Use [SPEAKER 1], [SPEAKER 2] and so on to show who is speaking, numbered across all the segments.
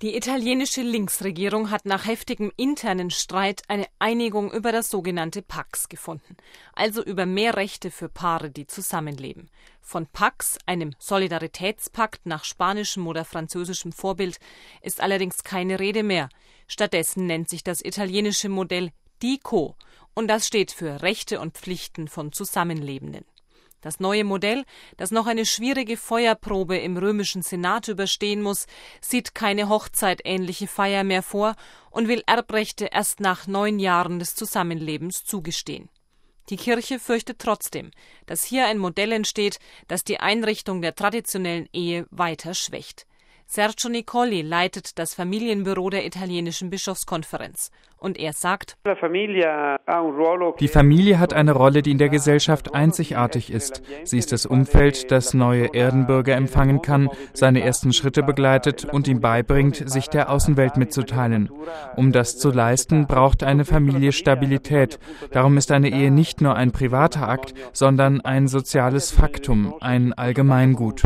[SPEAKER 1] Die italienische Linksregierung hat nach heftigem internen Streit eine Einigung über das sogenannte Pax gefunden, also über mehr Rechte für Paare, die zusammenleben. Von Pax, einem Solidaritätspakt nach spanischem oder französischem Vorbild, ist allerdings keine Rede mehr. Stattdessen nennt sich das italienische Modell Dico und das steht für Rechte und Pflichten von Zusammenlebenden. Das neue Modell, das noch eine schwierige Feuerprobe im römischen Senat überstehen muss, sieht keine hochzeitähnliche Feier mehr vor und will Erbrechte erst nach 9 Jahren des Zusammenlebens zugestehen. Die Kirche fürchtet trotzdem, dass hier ein Modell entsteht, das die Einrichtung der traditionellen Ehe weiter schwächt. Sergio Nicoli leitet das Familienbüro der italienischen Bischofskonferenz. Und er sagt:
[SPEAKER 2] Die Familie hat eine Rolle, die in der Gesellschaft einzigartig ist. Sie ist das Umfeld, das neue Erdenbürger empfangen kann, seine ersten Schritte begleitet und ihm beibringt, sich der Außenwelt mitzuteilen. Um das zu leisten, braucht eine Familie Stabilität. Darum ist eine Ehe nicht nur ein privater Akt, sondern ein soziales Faktum, ein Allgemeingut.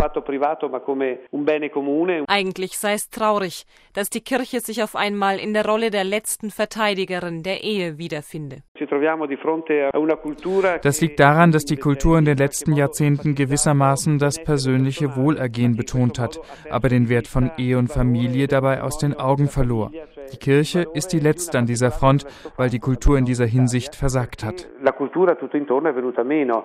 [SPEAKER 1] Eigentlich sei es traurig, dass die Kirche sich auf einmal in der Rolle der letzten Verteidigerin der Ehe wiederfinde.
[SPEAKER 2] Das liegt daran, dass die Kultur in den letzten Jahrzehnten gewissermaßen das persönliche Wohlergehen betont hat, aber den Wert von Ehe und Familie dabei aus den Augen verlor. Die Kirche ist die letzte an dieser Front, weil die Kultur in dieser Hinsicht versagt hat.